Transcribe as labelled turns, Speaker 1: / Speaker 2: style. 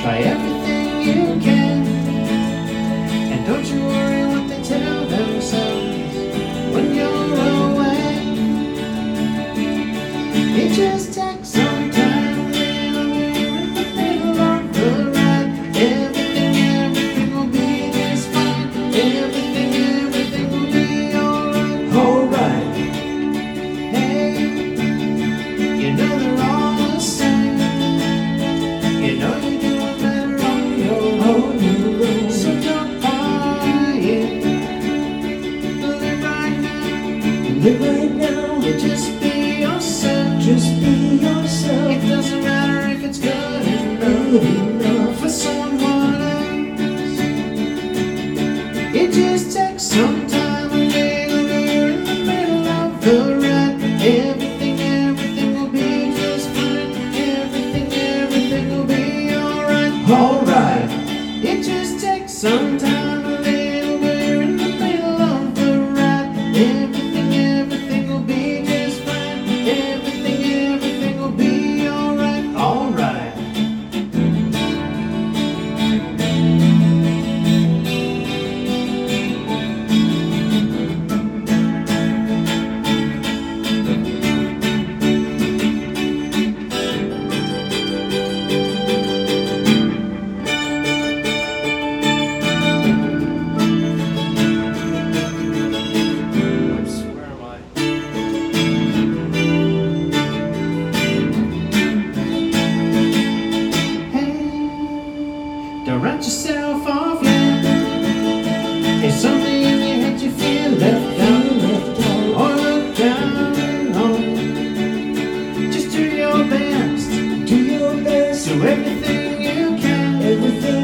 Speaker 1: Try everything you can, and don't you worry what they tell themselves when you're away. It just takes some time, little, we're in the middle of the ride. Everything will be just fine. Everything will be alright. Alright. Hey, you know they're all the same. You know you're doing better on your own. So don't buy it. Live right now. Live right now. You just be yourself. Just be yourself. It doesn't matter if it's good enough for someone else. It just takes some time. We're in the middle of the ride. Everything will be just fine. Everything will be alright. Alright. It just takes some time. We're in the middle of the ride. Everything will be just fine. Everything will be alright. Alright. Don't write yourself off yet. It's something in your head you feel left out or looked down on. Just do your best. Do everything you can.